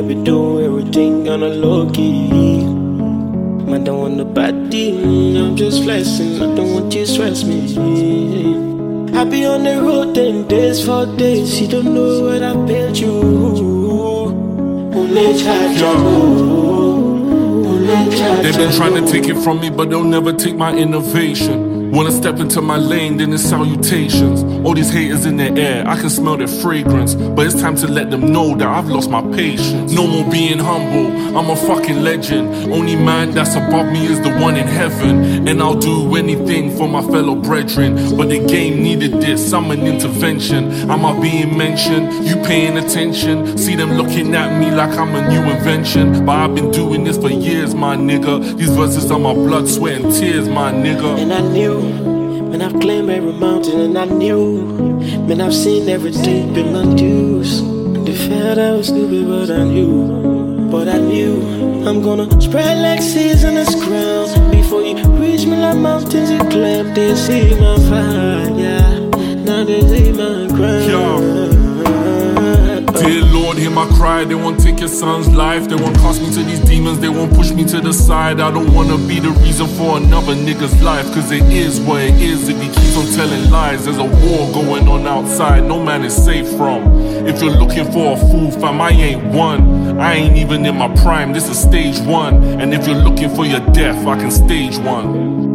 be doing everything on a low key. I don't want nobody, I'm just flexing. I don't want you to stress me. I be on the road 10 days, 4 days. You don't know what I paid you. They've been trying to take it from me, but they'll never take my innovation. When I step into my lane, then it's salutations. All these haters in the air, I can smell their fragrance. But it's time to let them know that I've lost my patience. No more being humble, I'm a fucking legend. Only man that's above me is the one in heaven. And I'll do anything for my fellow brethren. But the game needed this, I'm an intervention. Am I being mentioned? You paying attention? See them looking at me like I'm a new invention. But I've been doing this for years, my nigga. These verses are my blood, sweat and tears, my nigga. And I knew, man, I've climbed every mountain. And I knew, man, I've seen every deep in my dues. They felt I was stupid, but I knew. But I knew I'm gonna spread like seeds on this ground. Before you reach me like mountains, you climb. They see my fire, now they see my crown. Dear Lord, hear my cry. They won't take your son's life. They won't cast me to these demons. They won't push me to the side. I don't wanna be the reason for another nigga's life. Cause it is what it is if he keeps on telling lies. There's a war going on outside, no man is safe from. If you're looking for a fool, fam, I ain't one. I ain't even in my prime, this is stage 1. And if you're looking for your death, I can stage 1.